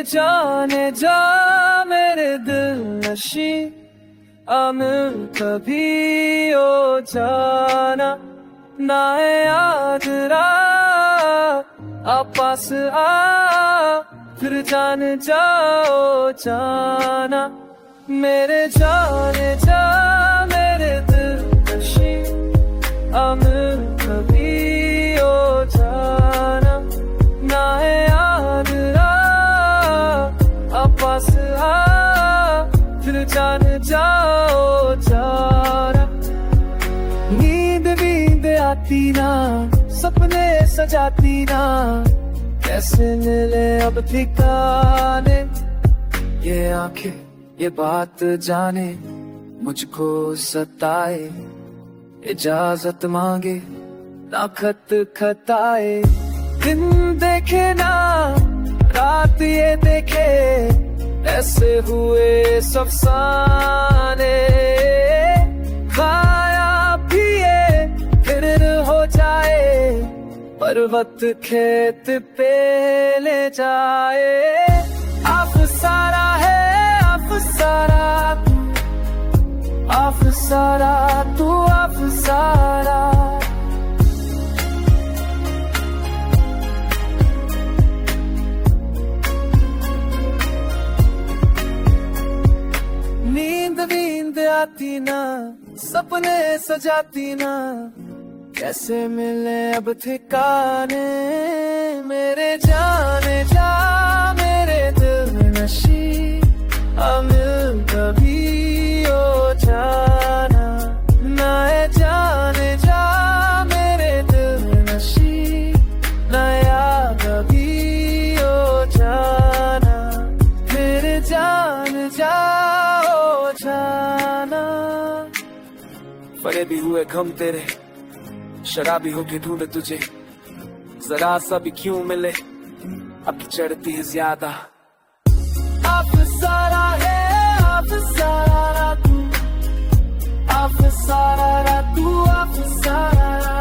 जाने जा मेरे दिल नशी, मिल कभी हो जाना, ना है याद रात पास आ, फिर जान जाओ जाना, मेरे जाने जा मेरे दिल नशी, मिल कभी हो जाना, ना है याद रात पास आ, फिर जान जाओ जाना। नींद नींद आती ना, सपने सजाती ना, कैसे मिले अब ठिकाने, ये आंखें ये बात जाने, मुझको सताए, इजाजत मांगे ना खत खताए, दिन देखे ना रात ये देखे, ऐसे हुए अफसाने, खाया पिए फिर हो जाए, पर्वत खेत पे ले जाए, अफसारा है अफसारा तू, अफसारा तू अफसारा। नींद नींद आती ना, सपने सजाती ना, कैसे मिले अब ठिकाने, मेरे जाने जा मेरे दिल नशी, मिल कभी हो जाना, ना है जाने जा मेरे दिल नशी, नया कभी हो जाना, फिर जान जाओ जाना। फरेबी हुए गम तेरे, शराबी होके ढूंढे तुझे, जरा सा भी क्यों मिले अब की चढ़ती है ज्यादा, अफसारा है अफसारा तू, अफसारा तू अफसारा।